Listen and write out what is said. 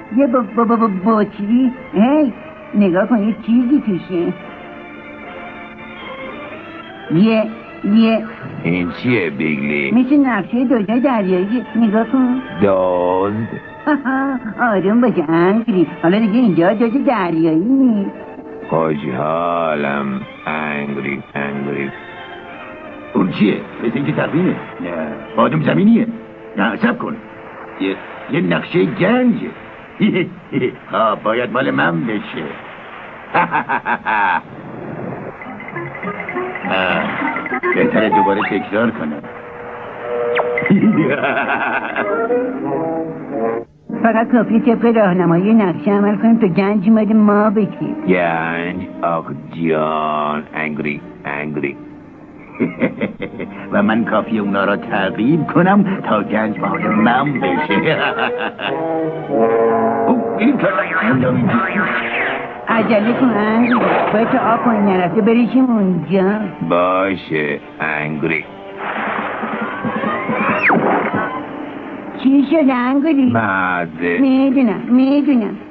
یه بطری. هی نگاه کن یه چیزی توشه. یه این چیه بیگلی؟ مثل نقشه دنیای دریایی. نگاه کن. دزد؟ آروم باشه انگری. حالا دیگه اینجا جای دریایی نیست. خوشحالم. انگری اون چیه؟ مثل اینکه تقویمه. نه آدم زمینیه. نه سب کن. یه نقشه گنجه. باید مال من بشه. بهتره دوباره تکرار کنم. فقط کافیه طبق راهنمایی نقشه عمل کنیم تا گنج مال ما بشه. گنج؟ آخ جان. انگری و من کافیه اونا را تعقیب کنم تا گنج مال من بشه. این عجله کن انگری. باید تا آب پایین نرفته بریشیم اونجا. باشه انگری. چی شده انگری؟ مزه. میدونم